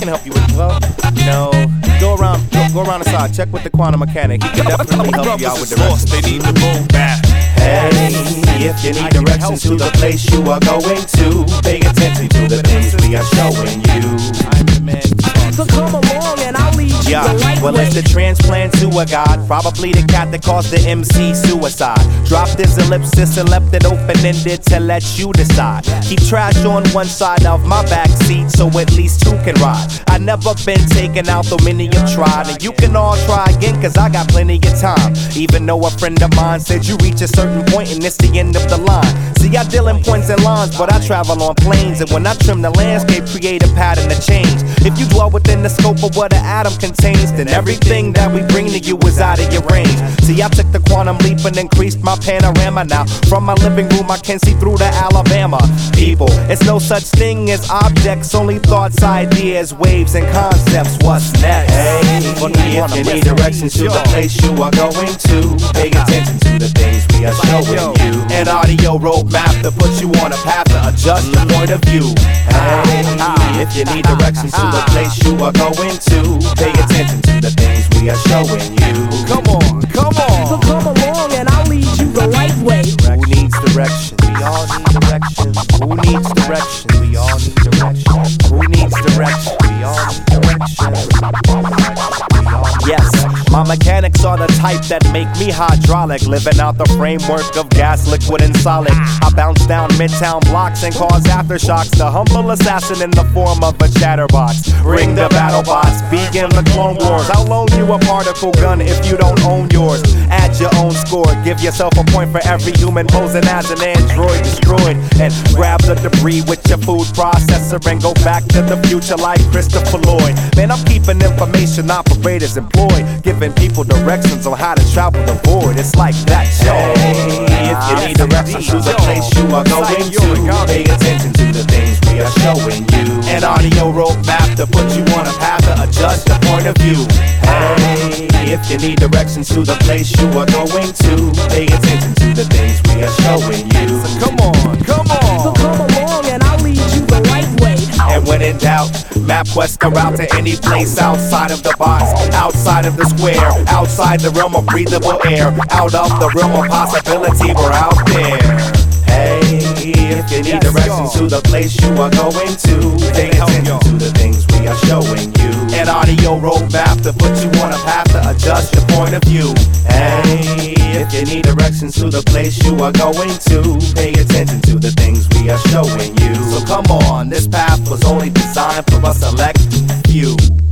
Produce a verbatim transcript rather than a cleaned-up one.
can help you with it. Well, you know, go around, go, go around the side, check with the quantum mechanic. He can definitely help you out with directions. They need to move back. Hey, if you need directions to the place you are going to, pay attention to the things we are showing you. I'm the man. So come along and I'll lead you Yeah, the right well way. it's the transplant to a god. Probably the cat that caused the M C suicide. Dropped his ellipsis and left it open-ended to let you decide. Keep trash on one side of my back seat so at least two can ride. I never been taken out though many have tried. And you can all try again cause I got plenty of time. Even though a friend of mine said you reach a certain point and it's the end of the line. See, I deal in points and lines, but I travel on planes. And when I trim the landscape, create a pattern to change. If you dwell within the scope of what an atom contains, then everything that we bring to you is out of your range. See, I took the quantum leap and increased my panorama. Now, from my living room, I can see through to Alabama. People, it's no such thing as objects, only thoughts, ideas, waves, and concepts. What's next? Hey, if you need directions to the place you are going to, pay attention to the things we are showing you. An audio roadmap to put you on a path to adjust your point of view. Hey, if you need directions to the place you are going to, pay attention to the things we are showing you. Come on, come So on. come along and I'll lead you the right way. Who needs direction? We all need direction. Who needs direction? We all need direction. Who needs direction? We all need direction. Yes, my mechanics are the type that make me hydraulic, living out the framework of gas, liquid, and solid. I bounce down midtown blocks and cause aftershocks. The humble assassin in the form of a chatterbox. Ring the battle box, begin the clone wars. I'll loan you a particle gun if you don't own yours. Add your own score, give yourself a point for every human posing as an android destroyed. And grab the debris with your food processor and go back to the future like Christopher Lloyd. Man, I'm keeping information operators employed, giving people directions on how to travel the void. It's like that, yo. Hey, if you need directions to the place you are going to, pay attention to the things we are showing you. An audio roadmap to put you on a path to adjust your point of view. Hey, if you need directions to the place you are going to, pay attention to the things we are showing you. Come on, come So on. come along and I'll lead you the right way. And when in doubt, MapQuest a route to any place outside of the box, outside of the square, outside the realm of breathable air, out of the realm of possibility, we're out there. Hey, if you need directions to the place you are going to, pay attention to the things we are showing you. An audio roadmap to put you on a path to adjust your point of view. Hey, if you need directions to the place you are going to, pay attention to the things we are showing you. So come on, this path was only designed for a select few.